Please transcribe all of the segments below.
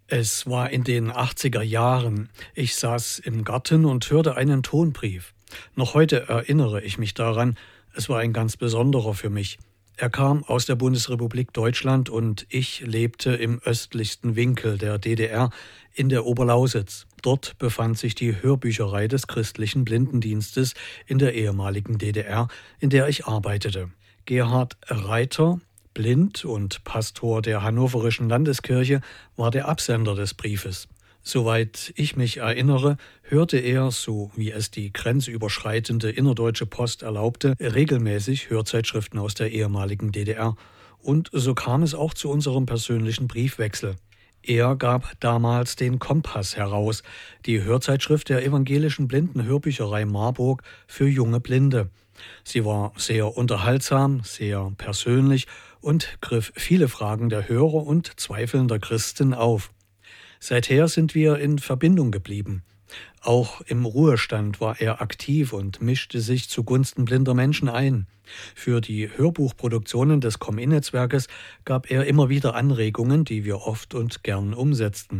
Es war in den 80er Jahren. Ich saß im Garten und hörte einen Tonbrief. Noch heute erinnere ich mich daran, es war ein ganz besonderer für mich. Er kam aus der Bundesrepublik Deutschland und ich lebte im östlichsten Winkel der DDR in der Oberlausitz. Dort befand sich die Hörbücherei des Christlichen Blindendienstes in der ehemaligen DDR, in der ich arbeitete. Gerhard Reiter, blind und Pastor der Hannoverischen Landeskirche, war der Absender des Briefes. Soweit ich mich erinnere, hörte er, so wie es die grenzüberschreitende innerdeutsche Post erlaubte, regelmäßig Hörzeitschriften aus der ehemaligen DDR. Und so kam es auch zu unserem persönlichen Briefwechsel. Er gab damals den Kompass heraus, die Hörzeitschrift der evangelischen Blindenhörbücherei Marburg für junge Blinde. Sie war sehr unterhaltsam, sehr persönlich und griff viele Fragen der Hörer und zweifelnder Christen auf. Seither sind wir in Verbindung geblieben. Auch im Ruhestand war er aktiv und mischte sich zugunsten blinder Menschen ein. Für die Hörbuchproduktionen des Com-In-Netzwerkes gab er immer wieder Anregungen, die wir oft und gern umsetzten.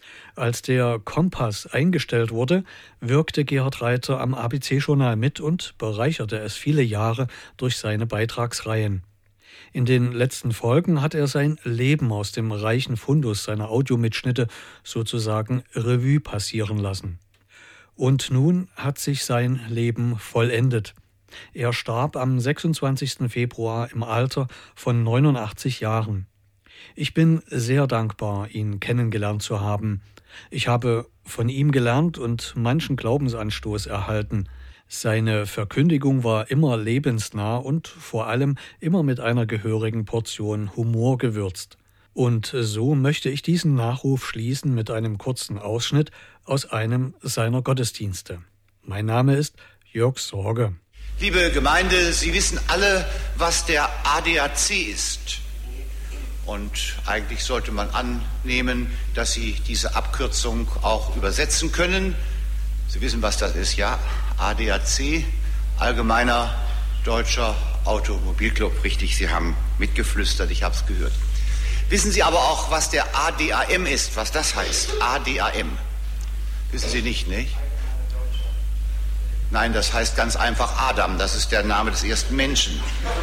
Als der Kompass eingestellt wurde, wirkte Gerhard Reiter am ABC-Journal mit und bereicherte es viele Jahre durch seine Beitragsreihen. In den letzten Folgen hat er sein Leben aus dem reichen Fundus seiner Audiomitschnitte sozusagen Revue passieren lassen. Und nun hat sich sein Leben vollendet. Er starb am 26. Februar im Alter von 89 Jahren. Ich bin sehr dankbar, ihn kennengelernt zu haben. Ich habe von ihm gelernt und manchen Glaubensanstoß erhalten. Seine Verkündigung war immer lebensnah und vor allem immer mit einer gehörigen Portion Humor gewürzt. Und so möchte ich diesen Nachruf schließen mit einem kurzen Ausschnitt aus einem seiner Gottesdienste. Mein Name ist Jörg Sorge. Liebe Gemeinde, Sie wissen alle, was der ADAC ist. Und eigentlich sollte man annehmen, dass Sie diese Abkürzung auch übersetzen können. Sie wissen, was das ist, ja? ADAC, Allgemeiner Deutscher Automobilclub. Richtig, Sie haben mitgeflüstert, ich habe es gehört. Wissen Sie aber auch, was der ADAM ist, was das heißt? ADAM. Wissen Sie nicht, nicht? Nein, das heißt ganz einfach Adam, das ist der Name des ersten Menschen.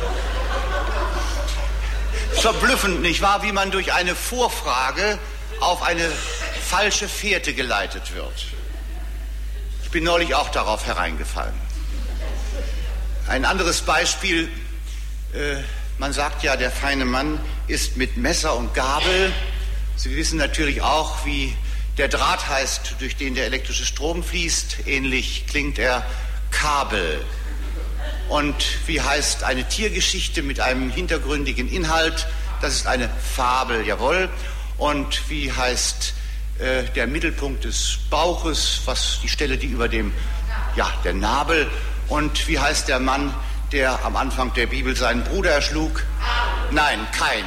Verblüffend, nicht wahr, wie man durch eine Vorfrage auf eine falsche Fährte geleitet wird. Ich bin neulich auch darauf hereingefallen. Ein anderes Beispiel, man sagt ja, der feine Mann isst mit Messer und Gabel. Sie wissen natürlich auch, wie der Draht heißt, durch den der elektrische Strom fließt. Ähnlich klingt er Kabel. Und wie heißt eine Tiergeschichte mit einem hintergründigen Inhalt? Das ist eine Fabel, jawohl. Und wie heißt der Mittelpunkt des Bauches, was die Stelle, die über dem, ja, der Nabel. Und wie heißt der Mann, der am Anfang der Bibel seinen Bruder erschlug? Nein, Kain.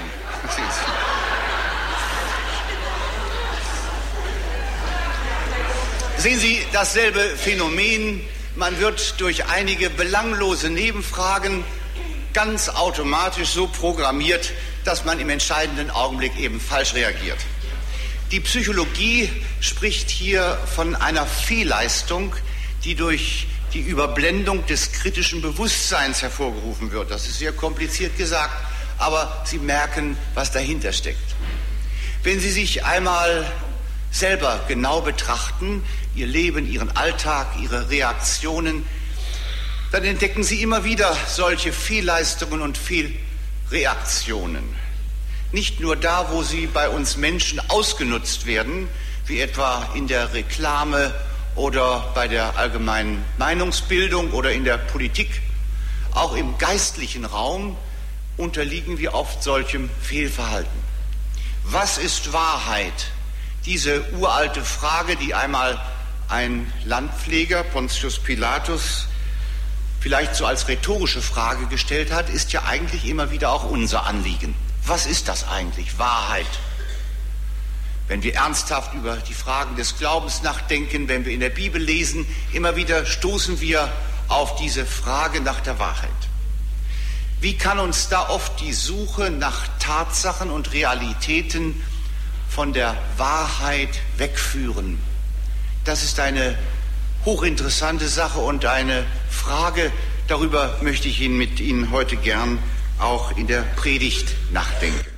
Sehen Sie dasselbe Phänomen? Man wird durch einige belanglose Nebenfragen ganz automatisch so programmiert, dass man im entscheidenden Augenblick eben falsch reagiert. Die Psychologie spricht hier von einer Fehlleistung, die durch die Überblendung des kritischen Bewusstseins hervorgerufen wird. Das ist sehr kompliziert gesagt, aber Sie merken, was dahinter steckt. Wenn Sie sich einmal selber genau betrachten, Ihr Leben, Ihren Alltag, Ihre Reaktionen, dann entdecken Sie immer wieder solche Fehlleistungen und Fehlreaktionen. Nicht nur da, wo sie bei uns Menschen ausgenutzt werden, wie etwa in der Reklame oder bei der allgemeinen Meinungsbildung oder in der Politik, auch im geistlichen Raum unterliegen wir oft solchem Fehlverhalten. Was ist Wahrheit? Diese uralte Frage, die einmal ein Landpfleger, Pontius Pilatus, vielleicht so als rhetorische Frage gestellt hat, ist ja eigentlich immer wieder auch unser Anliegen. Was ist das eigentlich, Wahrheit? Wenn wir ernsthaft über die Fragen des Glaubens nachdenken, wenn wir in der Bibel lesen, immer wieder stoßen wir auf diese Frage nach der Wahrheit. Wie kann uns da oft die Suche nach Tatsachen und Realitäten von der Wahrheit wegführen. Das ist eine hochinteressante Sache und eine Frage, darüber möchte ich mit Ihnen heute gern auch in der Predigt nachdenken.